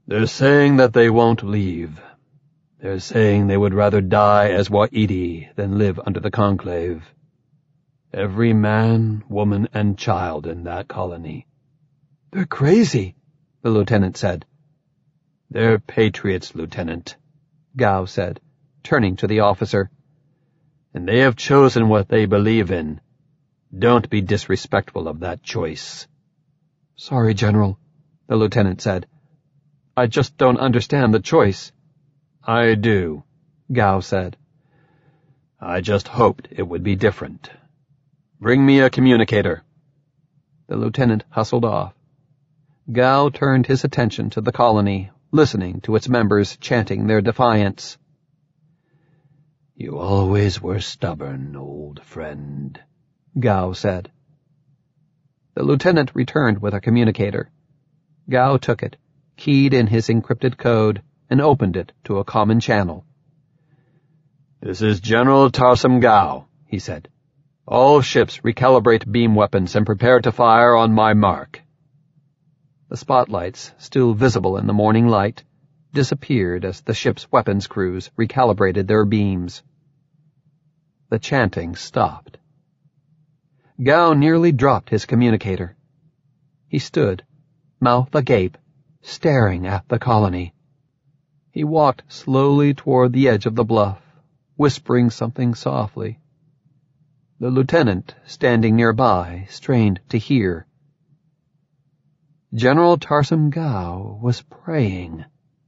They're saying that they won't leave. They're saying they would rather die as Wa'idi than live under the Conclave. Every man, woman, and child in that colony. They're crazy, the lieutenant said. They're patriots, Lieutenant, Gao said, turning to the officer. And they have chosen what they believe in. Don't be disrespectful of that choice. Sorry, General, the lieutenant said. I just don't understand the choice. I do, Gao said. I just hoped it would be different. Bring me a communicator. The lieutenant hustled off. Gao turned his attention to the colony, listening to its members chanting their defiance. You always were stubborn, old friend, Gao said. The lieutenant returned with a communicator. Gao took it, keyed in his encrypted code, and opened it to a common channel. This is General Tarsem Gao, he said. All ships recalibrate beam weapons and prepare to fire on my mark. The spotlights, still visible in the morning light, disappeared as the ship's weapons crews recalibrated their beams. The chanting stopped. Gao nearly dropped his communicator. He stood, mouth agape, staring at the colony. He walked slowly toward the edge of the bluff, whispering something softly. The lieutenant, standing nearby, strained to hear. General Tarsem Gao was praying.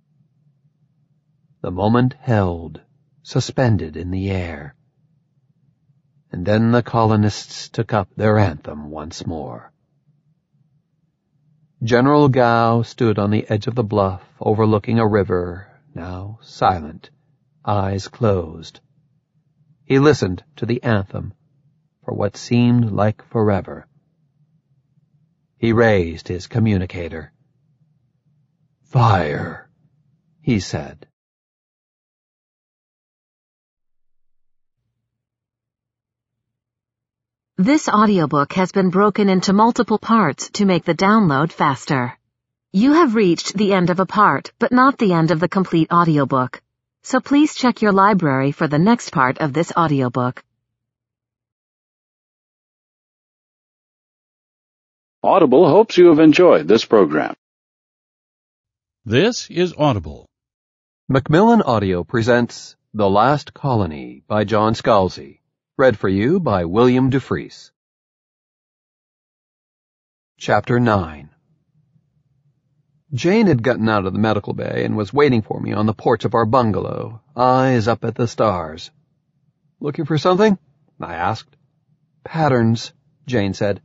The moment held, suspended in the air. And then the colonists took up their anthem once more. General Gao stood on the edge of the bluff, overlooking a river, now silent, eyes closed. He listened to the anthem for what seemed like forever. He raised his communicator. "Fire," he said. This audiobook has been broken into multiple parts to make the download faster. You have reached the end of a part, but not the end of the complete audiobook. So please check your library for the next part of this audiobook. Audible hopes you have enjoyed this program. This is Audible. Macmillan Audio presents The Last Colony by John Scalzi. Read for you by William Dufresne. Chapter 9. Jane had gotten out of the medical bay and was waiting for me on the porch of our bungalow, eyes up at the stars. "Looking for something?" I asked. "Patterns," Jane said.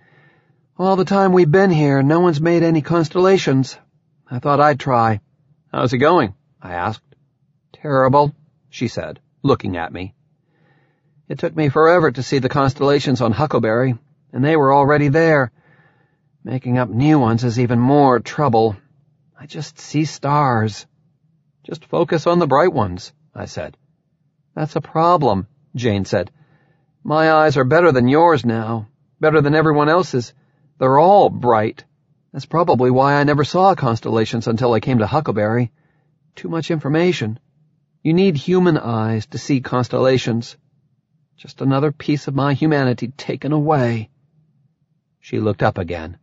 "All the time we've been here, no one's made any constellations. I thought I'd try." "How's it going?" I asked. "Terrible," she said, looking at me. "It took me forever to see the constellations on Huckleberry, and they were already there. Making up new ones is even more trouble. I just see stars." "Just focus on the bright ones," I said. "That's a problem," Jane said. "My eyes are better than yours now, better than everyone else's. They're all bright. That's probably why I never saw constellations until I came to Huckleberry. Too much information. You need human eyes to see constellations. Just another piece of my humanity taken away." She looked up again.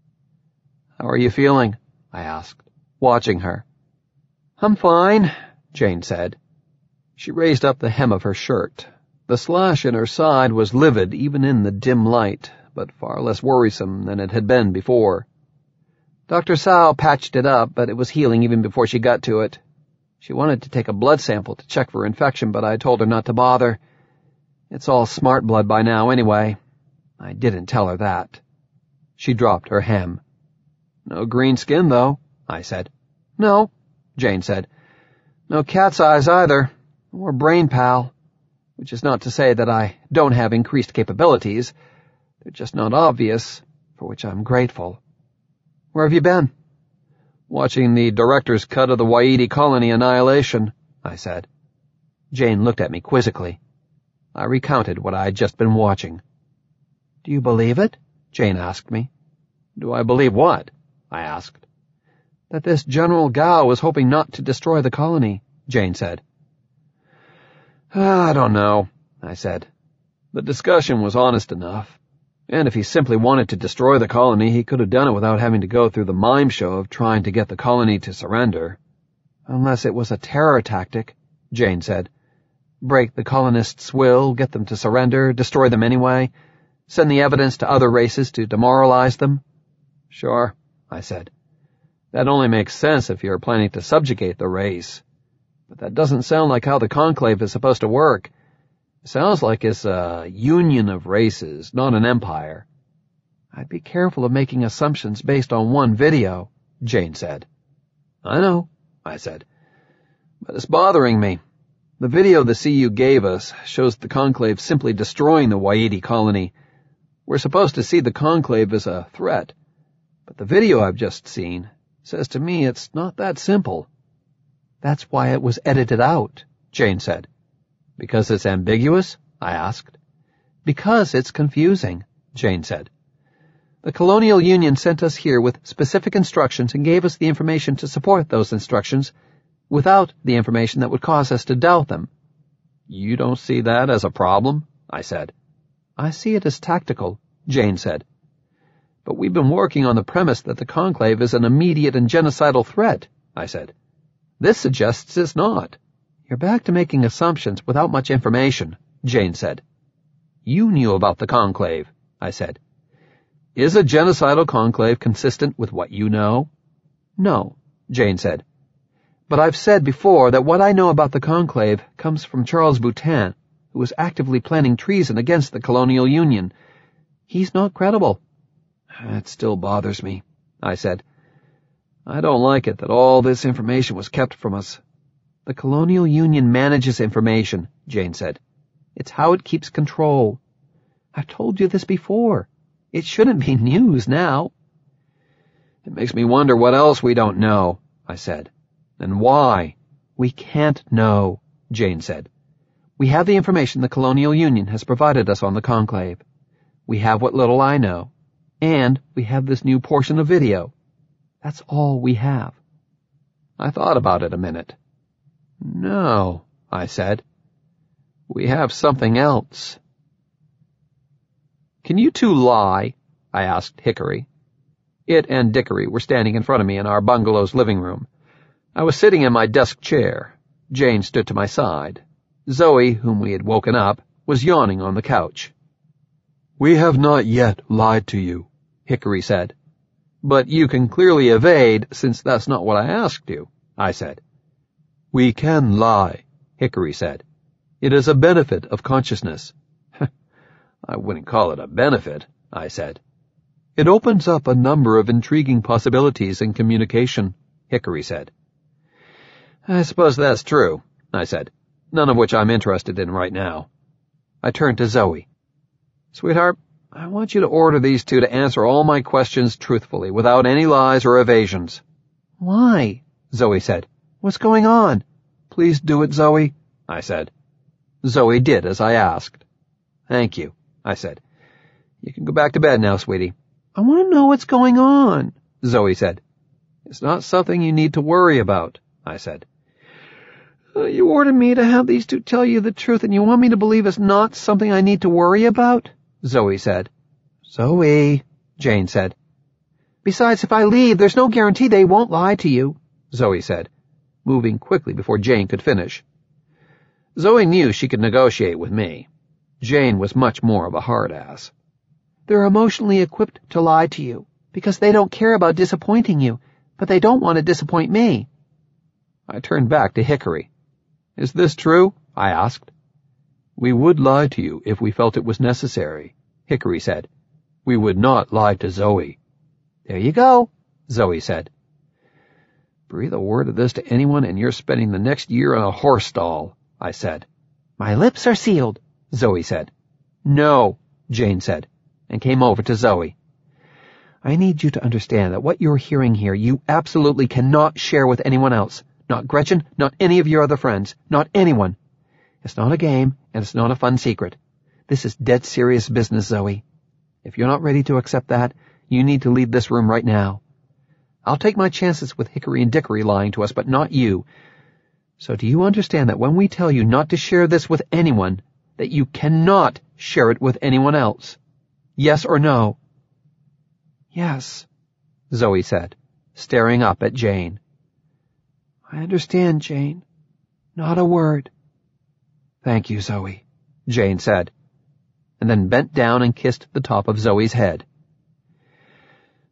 "How are you feeling?" I asked, watching her. "I'm fine," Jane said. She raised up the hem of her shirt. The slash in her side was livid even in the dim light, but far less worrisome than it had been before. "Dr. Tsao patched it up, but it was healing even before she got to it. She wanted to take a blood sample to check for infection, but I told her not to bother. It's all smart blood by now anyway. I didn't tell her that." She dropped her hem. "No green skin, though," I said. "No," Jane said. "No cat's eyes either, or brain pal, which is not to say that I don't have increased capabilities. They're just not obvious, for which I'm grateful." "Where have you been?" "Watching the director's cut of the Wa'idi colony annihilation," I said. Jane looked at me quizzically. I recounted what I had just been watching. "Do you believe it?" Jane asked me. "Do I believe what?" I asked. That this General Gao was hoping not to destroy the colony, Jane said. I don't know, I said. The discussion was honest enough, and if he simply wanted to destroy the colony, he could have done it without having to go through the mime show of trying to get the colony to surrender. Unless it was a terror tactic, Jane said. Break the colonists' will, get them to surrender, destroy them anyway, send the evidence to other races to demoralize them. Sure, I said. That only makes sense if you're planning to subjugate the race. But that doesn't sound like how the Conclave is supposed to work. It sounds like it's a union of races, not an empire. I'd be careful of making assumptions based on one video, Jane said. I know, I said. But it's bothering me. The video the CU gave us shows the Conclave simply destroying the Waiti colony. We're supposed to see the Conclave as a threat. But the video I've just seen says to me it's not that simple. That's why it was edited out, Jane said. Because it's ambiguous? I asked. Because it's confusing, Jane said. The Colonial Union sent us here with specific instructions and gave us the information to support those instructions without the information that would cause us to doubt them. You don't see that as a problem? I said. I see it as tactical, Jane said. But we've been working on the premise that the Conclave is an immediate and genocidal threat, I said. This suggests it's not. You're back to making assumptions without much information, Jane said. You knew about the Conclave, I said. Is a genocidal conclave consistent with what you know? No, Jane said. But I've said before that what I know about the Conclave comes from Charles Boutin, who was actively planning treason against the Colonial Union. He's not credible. It still bothers me, I said. I don't like it that all this information was kept from us. The Colonial Union manages information, Jane said. It's how it keeps control. I've told you this before. It shouldn't be news now. It makes me wonder what else we don't know, I said. And why? We can't know, Jane said. We have the information the Colonial Union has provided us on the Conclave. We have what little I know. And we have this new portion of video. That's all we have. I thought about it a minute. No, I said. We have something else. Can you two lie? I asked Hickory. It and Dickory were standing in front of me in our bungalow's living room. I was sitting in my desk chair. Jane stood to my side. Zoe, whom we had woken up, was yawning on the couch. We have not yet lied to you, Hickory said. But you can clearly evade, since that's not what I asked you, I said. We can lie, Hickory said. It is a benefit of consciousness. I wouldn't call it a benefit, I said. It opens up a number of intriguing possibilities in communication, Hickory said. I suppose that's true, I said, none of which I'm interested in right now. I turned to Zoe. Sweetheart, I want you to order these two to answer all my questions truthfully, without any lies or evasions. Why? Zoe said. What's going on? Please do it, Zoe, I said. Zoe did as I asked. Thank you, I said. You can go back to bed now, sweetie. I want to know what's going on, Zoe said. It's not something you need to worry about, I said. You ordered me to have these two tell you the truth, and you want me to believe it's not something I need to worry about? Zoe said. Zoe, Jane said. Besides, if I leave, there's no guarantee they won't lie to you, Zoe said, moving quickly before Jane could finish. Zoe knew she could negotiate with me. Jane was much more of a hard-ass. They're emotionally equipped to lie to you, because they don't care about disappointing you, but they don't want to disappoint me. I turned back to Hickory. Is this true? I asked. We would lie to you if we felt it was necessary, Hickory said. We would not lie to Zoe. There you go, Zoe said. Breathe a word of this to anyone and you're spending the next year in a horse stall, I said. My lips are sealed, Zoe said. No, Jane said, and came over to Zoe. I need you to understand that what you're hearing here you absolutely cannot share with anyone else. Not Gretchen, not any of your other friends, not anyone. It's not a game, and it's not a fun secret. This is dead serious business, Zoe. If you're not ready to accept that, you need to leave this room right now. I'll take my chances with Hickory and Dickory lying to us, but not you. So do you understand that when we tell you not to share this with anyone, that you cannot share it with anyone else? Yes or no?" "Yes," Zoe said, staring up at Jane. "I understand, Jane. Not a word." "Thank you, Zoe," Jane said, and then bent down and kissed the top of Zoe's head.